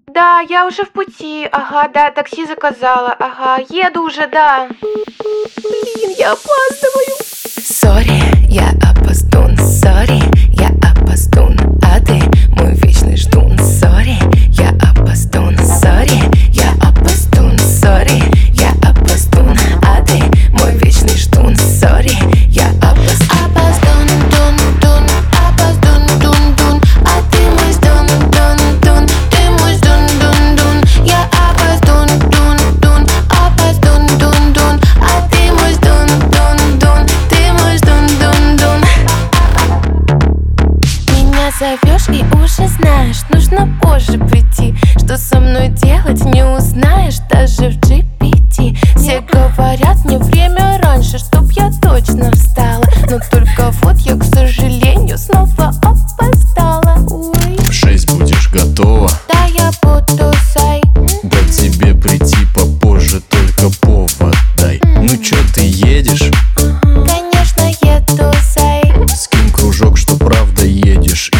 Да, я уже в пути. Ага, да, такси заказала. Ага, еду уже, да. Блин, я опаздываю. Сори, я опоздун, сори, я опоздун, а ты мой вечный ждун. Сори, я опоздун, сори, я опоздун, сори, я опоздун, а ты мой вечный ждун. Сори, я опоздун. Опоздун, дун, дун, опоздун, дун, дун, а ты мой ждун, дун, дун, ты мой ждун, дун, дун. Я опоздун, дун, дун, опоздун, дун, дун, а ты мой ждун, дун, дун, ты мой ждун, дун, дун. Меня зовешь и уже знаешь, нужно позже прийти. Что со мной делать, не узнаешь даже в GPT. Все говорят мне время раньше, чтоб я точно встала. Но только вот я, к сожалению, снова опоздала. Ой. В 6 будешь готова? Да, я буду, зай. Да тебе прийти попозже, только повод дай. Ну чё, ты едешь? Конечно, еду, зай. Скинь кружок, что правда едешь.